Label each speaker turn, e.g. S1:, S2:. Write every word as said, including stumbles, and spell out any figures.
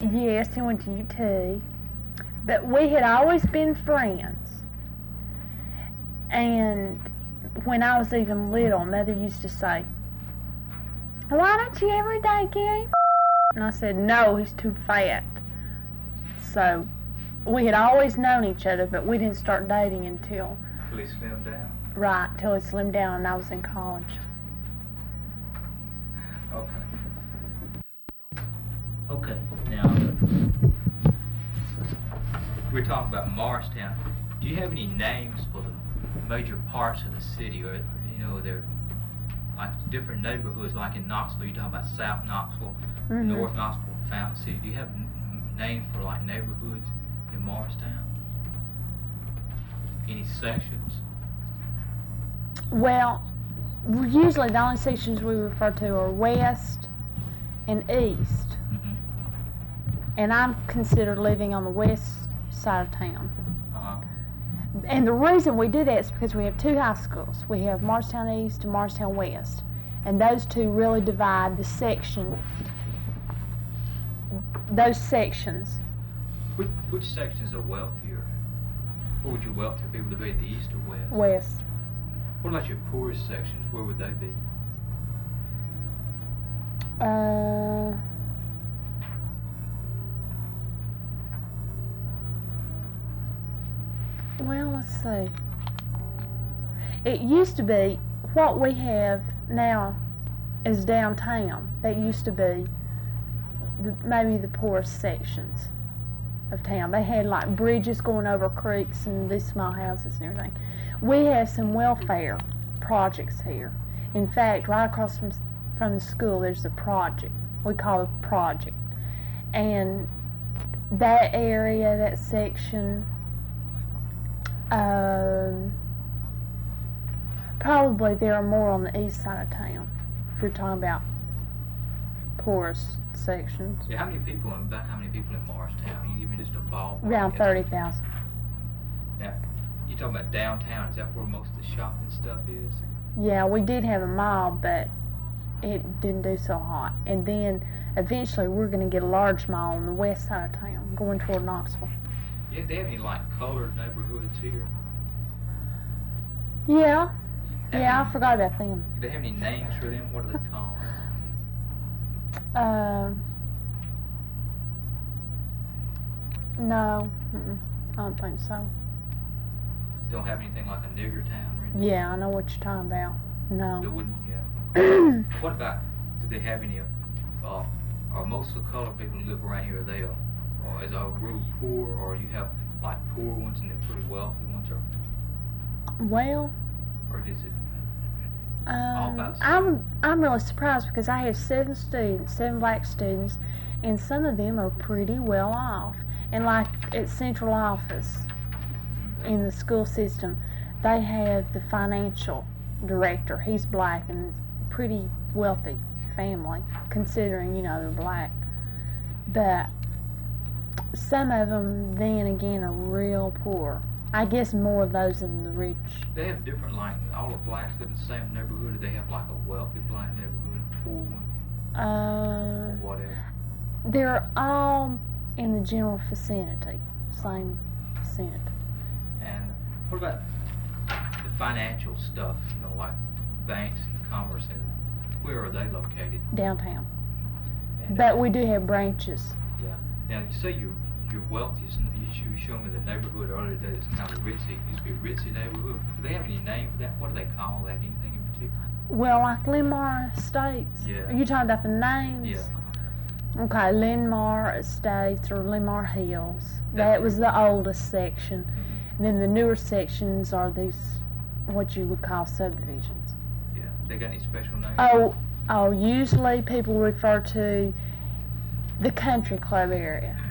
S1: Yes, he went to U T. But we had always been friends. And when I was even little, Mother used to say, "Why don't you ever date Gary?" And I said, "No, he's too fat." So we had always known each other, but we didn't start dating until...
S2: Till he slimmed down?
S1: Right, till he slimmed down and I was in college.
S2: Okay.
S3: Okay, now,
S2: We're talking about Morristown. Do you have any names for the major parts of the city, or, you know, they're like different neighborhoods, like in Knoxville, you talk about South Knoxville,
S1: Mhm.
S2: North Knoxville, Fountain City. Do you have n- names for like neighborhoods in Morristown? Any sections?
S1: Well, usually the only sections we refer to are west and east.
S2: Mm-hmm.
S1: And I'm considered living on the west side of town.
S2: Uh-huh.
S1: And the reason we do that is because we have two high schools. We have Morristown East and Morristown West. And those two really divide the section, those sections.
S2: Which, which sections are wealthier? Where would your wealthier people be, the east or west?
S1: West.
S2: What about your poorest sections? Where would they be?
S1: Uh, well, let's see. It used to be what we have now is downtown. That used to be the, maybe the poorest sections of town. They had like bridges going over creeks and these small houses and everything. We have some welfare projects here. In fact, right across from from the school, there's a project. We call it a project. And that area, that section, um, probably there are more on the east side of town, if you're talking about poorest sections.
S2: Yeah, how many people in about how many people in Morristown? You give me just a ball.
S1: Around thirty thousand.
S2: Now, you talking about downtown? Is that where most of the shopping stuff is?
S1: Yeah, we did have a mall, but it didn't do so hot. And then eventually we're going to get a large mall on the west side of town, going toward Knoxville.
S2: Yeah, they have any like colored neighborhoods here?
S1: Yeah,
S2: Have
S1: yeah, I
S2: any-
S1: forgot about them.
S2: Do they have any names for them? What are they called?
S1: Um, no, mm-mm, I don't think so.
S2: Don't have anything like a nigger town or anything?
S1: Yeah, I know what you're talking about.
S2: They
S1: No.
S2: wouldn't, yeah. What about, do they have any, uh, are most of the colored people who live around here, are they, uh, or is a real poor, or you have like poor ones and then pretty wealthy ones, or,
S1: Well,
S2: or is it?
S1: um,
S2: about the
S1: I'm I'm really surprised because I have seven students, seven black students, and some of them are pretty well off. And like at central office in the school system, they have the financial director. He's black and pretty wealthy family, considering, you know, they're black. But some of them, then again, are real poor. I guess more of those than the rich.
S2: They have different, like, all the blacks live in the same neighborhood, or they have like a wealthy black neighborhood, a poor one, or
S1: Uh,
S2: whatever?
S1: they're all in the general vicinity, same vicinity.
S2: And what about the financial stuff, you know, like banks and commerce, and where are they located?
S1: Downtown.
S2: And,
S1: But
S2: uh,
S1: we do have branches.
S2: Yeah. Now, you say you're, you're wealthiest, and you sh- you showed me the neighborhood earlier today that's kind of ritzy. It used to be a ritzy neighborhood. Do they have any name for that? What do they call that? Anything in particular?
S1: Well, like Linmar Estates.
S2: Yeah.
S1: Are you talking about the names?
S2: Yeah.
S1: Okay, Linmar Estates or Linmar Hills.
S2: That's
S1: That was
S2: pretty
S1: the oldest section.
S2: Mhm.
S1: And then the newer sections are these, what you would call subdivisions.
S2: Yeah. They got any special names?
S1: Oh, oh, usually people refer to the country club area.